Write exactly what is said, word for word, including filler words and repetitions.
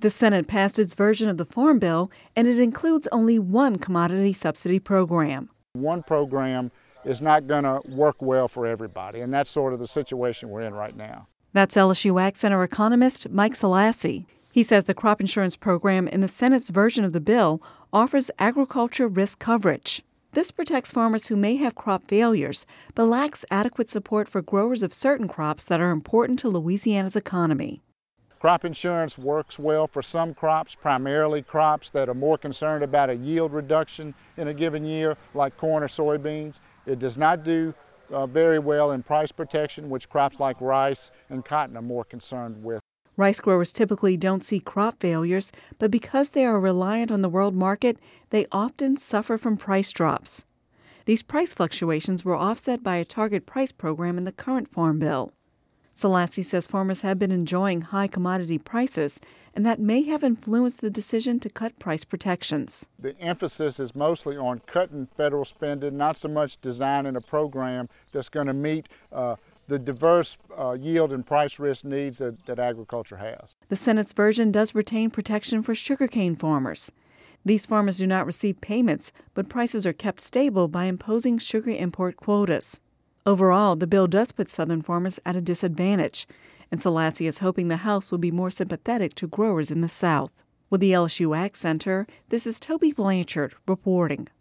The Senate passed its version of the Farm Bill, and it includes only one commodity subsidy program. One program is not going to work well for everybody, and that's sort of the situation we're in right now. That's L S U Ag Center economist Mike Selassie. He says the crop insurance program in the Senate's version of the bill offers agriculture risk coverage. This protects farmers who may have crop failures, but lacks adequate support for growers of certain crops that are important to Louisiana's economy. Crop insurance works well for some crops, primarily crops that are more concerned about a yield reduction in a given year, like corn or soybeans. It does not do uh, very well in price protection, which crops like rice and cotton are more concerned with. Rice growers typically don't see crop failures, but because they are reliant on the world market, they often suffer from price drops. These price fluctuations were offset by a target price program in the current Farm Bill. Selassie says farmers have been enjoying high commodity prices, and that may have influenced the decision to cut price protections. The emphasis is mostly on cutting federal spending, not so much designing a program that's going to meet uh, the diverse uh, yield and price risk needs that, that agriculture has. The Senate's version does retain protection for sugarcane farmers. These farmers do not receive payments, but prices are kept stable by imposing sugar import quotas. Overall, the bill does put Southern farmers at a disadvantage, and Selassie is hoping the House will be more sympathetic to growers in the South. With the L S U Ag Center, this is Toby Blanchard reporting.